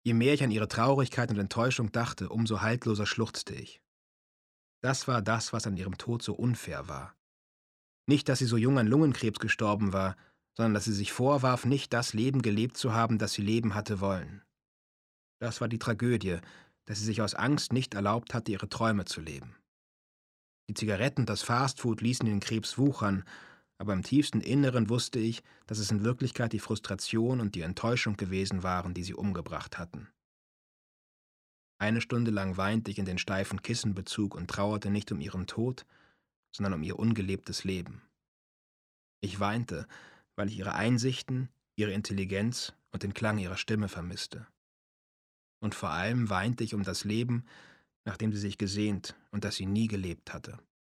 Je mehr ich an ihre Traurigkeit und Enttäuschung dachte, umso haltloser schluchzte ich. Das war das, was an ihrem Tod so unfair war. Nicht, dass sie so jung an Lungenkrebs gestorben war, sondern dass sie sich vorwarf, nicht das Leben gelebt zu haben, das sie leben hatte wollen. Das war die Tragödie, dass sie sich aus Angst nicht erlaubt hatte, ihre Träume zu leben. Die Zigaretten und das Fastfood ließen den Krebs wuchern, aber im tiefsten Inneren wusste ich, dass es in Wirklichkeit die Frustration und die Enttäuschung gewesen waren, die sie umgebracht hatten. Eine Stunde lang weinte ich in den steifen Kissenbezug und trauerte nicht um ihren Tod, sondern um ihr ungelebtes Leben. Ich weinte, weil ich ihre Einsichten, ihre Intelligenz und den Klang ihrer Stimme vermisste. Und vor allem weinte ich um das Leben, nach dem sie sich gesehnt und das sie nie gelebt hatte.